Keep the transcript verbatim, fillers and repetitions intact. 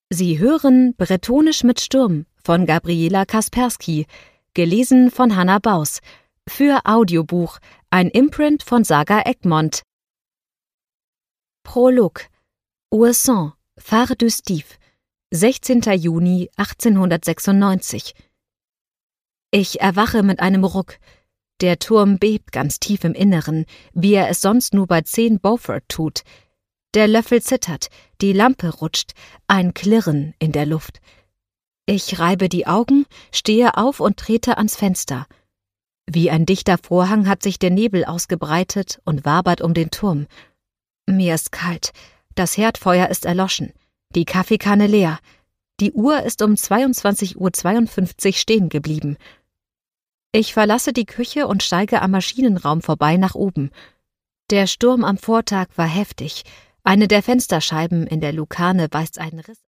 Sie hören Brettonisch mit Sturm von Gabriela Kaspersky, gelesen von Hannah Baus, für Audiobuch, ein Imprint von Saga Egmont. Prolog. Ouessant, Phare du Stiv, sechzehnter Juni achtzehnhundertsechsundneunzig. Ich erwache mit einem Ruck. Der Turm bebt ganz tief im Inneren, wie er es sonst nur bei zehn Beaufort tut. Der Löffel zittert, die Lampe rutscht, ein Klirren in der Luft. Ich reibe die Augen, stehe auf und trete ans Fenster. Wie ein dichter Vorhang hat sich der Nebel ausgebreitet und wabert um den Turm. Mir ist kalt, das Herdfeuer ist erloschen, die Kaffeekanne leer. Die Uhr ist um zweiundzwanzig Uhr zweiundfünfzig stehen geblieben. Ich verlasse die Küche und steige am Maschinenraum vorbei nach oben. Der Sturm am Vortag war heftig. Eine der Fensterscheiben in der Lukane weist einen Riss.